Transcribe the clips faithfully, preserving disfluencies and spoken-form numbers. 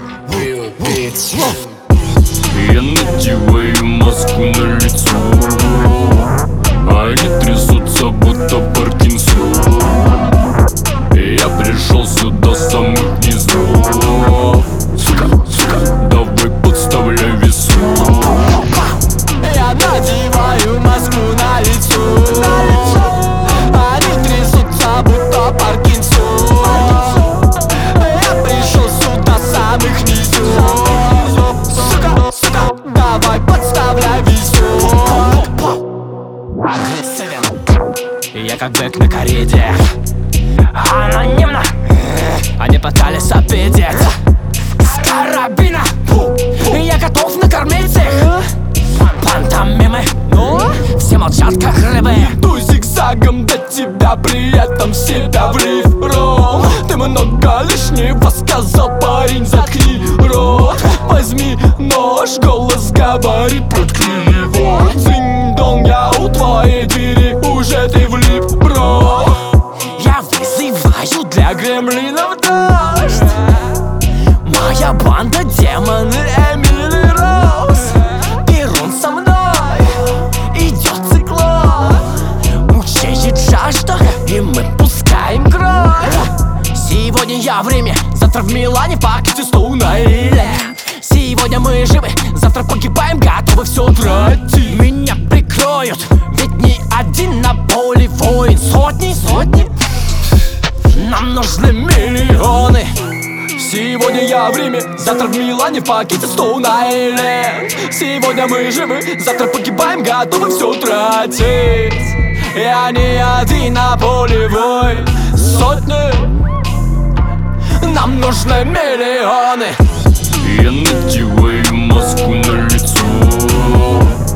Я надеваю маску на лицо, они трясутся, будто Паркинсон. Я пришел сюда с самых низов. Сука, сука, давай подставляй весу. Я надеваю маску на лицо, они трясутся, будто Паркинсон. Я пришел сюда с самых низов. Сука, сука, давай подставляй весу. Я как бык на кориде, анонимно они пытались обидеть. С карабина я готов накормить их. Пантомимы, все молчат как рыбы. Иду зигзагом до тебя, при этом себя в риф-ролл. Ты много лишнего сказал, парень, заткни рот. Возьми нож, голос говорит, проткни его. Дзинь-дон, я у твоей двери, уже ты влип, бро. Я вызываю для гремлинов дождь. Моя банда демоны Эмили Роуз. Перун со мной, идет циклон. Мучает жажда, и мы пускаем кровь. Сегодня я в Риме, завтра в Милане, в пакете Стоун-Айленд. Сегодня мы живы, завтра погибаем, готовы все тратить. Меня прикроют, ведь не один на поле воин. Сотни, сотни, нам нужны миллионы. Сегодня я в Риме, завтра в Милане, в пакете Стоун-Айленд. Сегодня мы живы, завтра погибаем, готовы все тратить. Я не один на поле воин. Сотни, нам нужны миллионы. Я надеваю маску на лицо,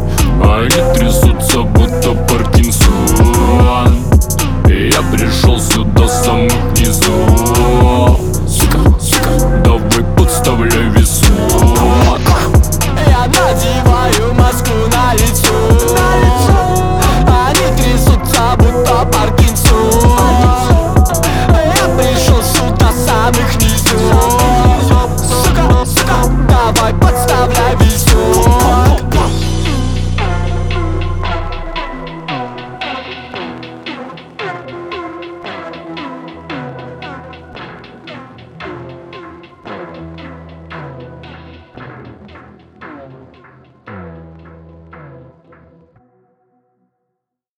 они трясутся, будто Паркинсон. Я пришел